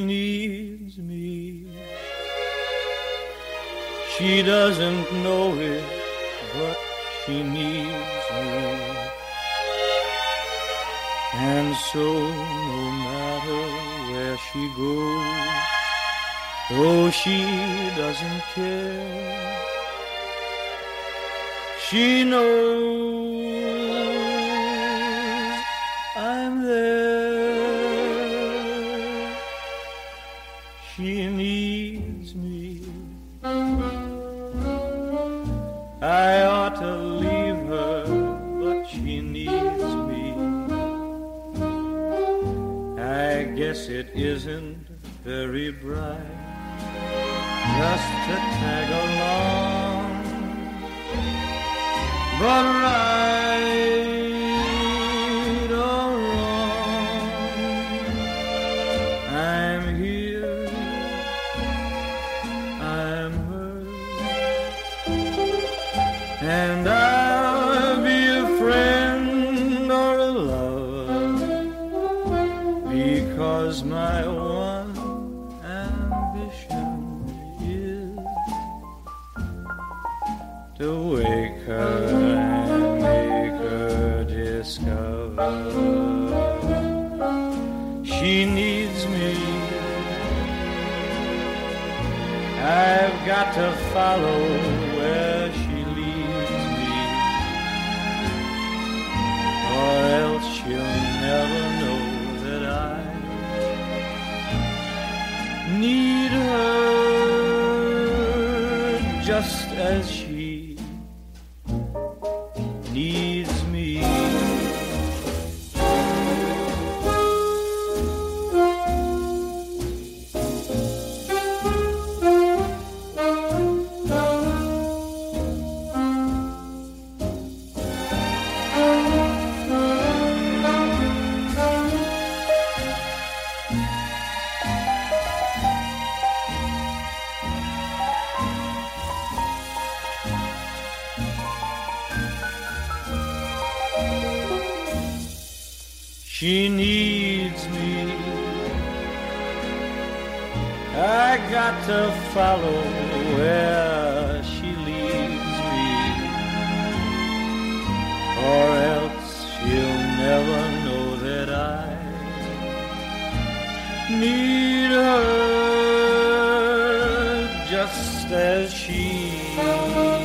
needs me. She doesn't know it, but she needs me. And so no matter where she goes, though she doesn't care, she knows I'm there. She needs me. I ought to leave her, but she needs me. I guess it isn't very bright just to tag along, but right or wrong, I'm here, I'm hers, and I'll be a friend or a lover, because my one ambition is to wake her and make her discover she needs me. I've got to follow where she leads me, or else she'll never know that I need her just as she needs me. She needs me. I got to follow where she leads me, or else she'll never know that I need her just as she